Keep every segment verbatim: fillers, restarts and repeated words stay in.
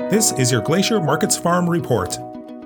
This is your Glacier Markets Farm Report.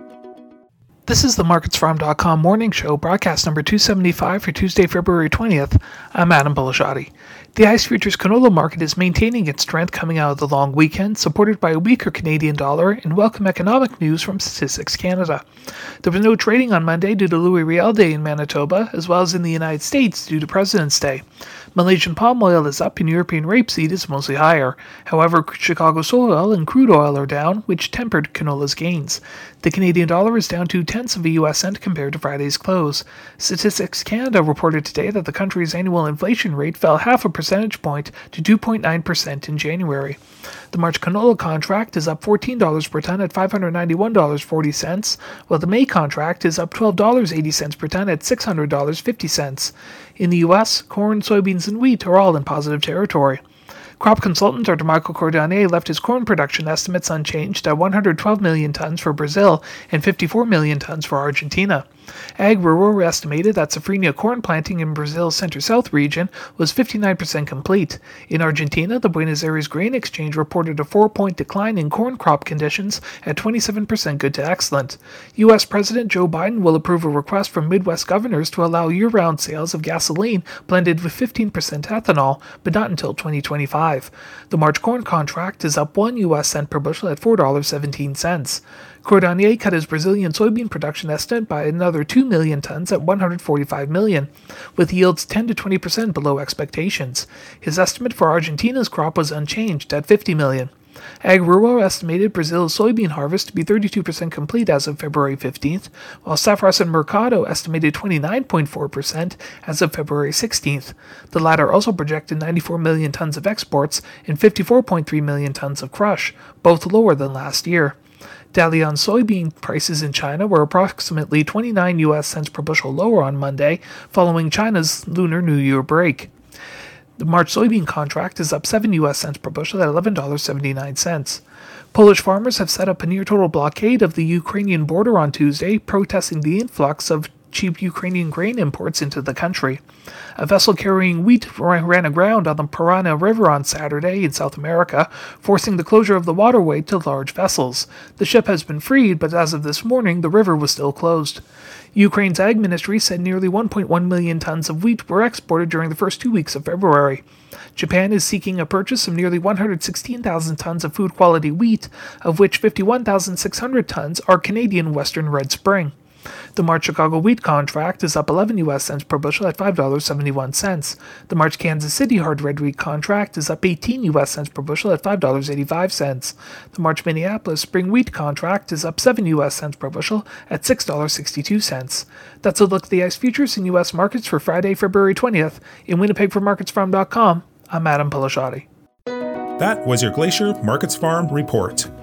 This is the markets farm dot com morning show, broadcast number two seventy-five for Tuesday, February twentieth. I'm Adam Pelashati. The ICE Futures canola market is maintaining its strength coming out of the long weekend, supported by a weaker Canadian dollar and welcome economic news from Statistics Canada. There was no trading on Monday due to Louis Riel Day in Manitoba, as well as in the United States due to President's Day. Malaysian palm oil is up and European rapeseed is mostly higher. However, Chicago soy oil and crude oil are down, which tempered canola's gains. The Canadian dollar is down two tenths of a U S cent compared to Friday's close. Statistics Canada reported today that the country's annual inflation rate fell half a percentage point to two point nine percent in January. The March canola contract is up fourteen dollars per ton at five hundred ninety-one dollars and forty cents, while the May contract is up twelve dollars and eighty cents per ton at six hundred dollars and fifty cents. In the U S, corn, soybeans, and wheat are all in positive territory. Crop consultant Doctor Michael Cordonnier left his corn production estimates unchanged at one hundred twelve million tons for Brazil and fifty-four million tons for Argentina. AgRural estimated that safrinha corn planting in Brazil's center-south region was fifty-nine percent complete. In Argentina, the Buenos Aires Grain Exchange reported a four-point decline in corn crop conditions at twenty-seven percent good to excellent. U S President Joe Biden will approve a request from Midwest governors to allow year-round sales of gasoline blended with fifteen percent ethanol, but not until twenty twenty-five. The March corn contract is up one U S cent per bushel at four dollars and seventeen cents. Cordonnier cut his Brazilian soybean production estimate by another two million tons at one hundred forty-five million, with yields ten to twenty percent below expectations. His estimate for Argentina's crop was unchanged at fifty million. AgRural estimated Brazil's soybean harvest to be thirty-two percent complete as of February fifteenth, while Safras and Mercado estimated twenty-nine point four percent as of February sixteenth. The latter also projected ninety-four million tons of exports and fifty-four point three million tons of crush, both lower than last year. Dalian soybean prices in China were approximately twenty-nine U S cents per bushel lower on Monday, following China's Lunar New Year break. The March soybean contract is up seven U S cents per bushel at eleven dollars and seventy-nine cents. Polish farmers have set up a near-total blockade of the Ukrainian border on Tuesday, protesting the influx of cheap Ukrainian grain imports into the country. A vessel carrying wheat ran aground on the Parana River on Saturday in South America, forcing the closure of the waterway to large vessels. The ship has been freed, but as of this morning, the river was still closed. Ukraine's Ag Ministry said nearly one point one million tons of wheat were exported during the first two weeks of February. Japan is seeking a purchase of nearly one hundred sixteen thousand tons of food-quality wheat, of which fifty-one thousand six hundred tons are Canadian Western Red Spring. The March Chicago wheat contract is up eleven U S cents per bushel at five dollars and seventy-one cents. The March Kansas City hard red wheat contract is up eighteen U S cents per bushel at five dollars and eighty-five cents. The March Minneapolis spring wheat contract is up seven U S cents per bushel at six dollars and sixty-two cents. That's a look at the ICE futures in U S markets for Friday, February twentieth. In Winnipeg for markets farm dot com, I'm Adam Pelashati. That was your Glacier Markets Farm Report.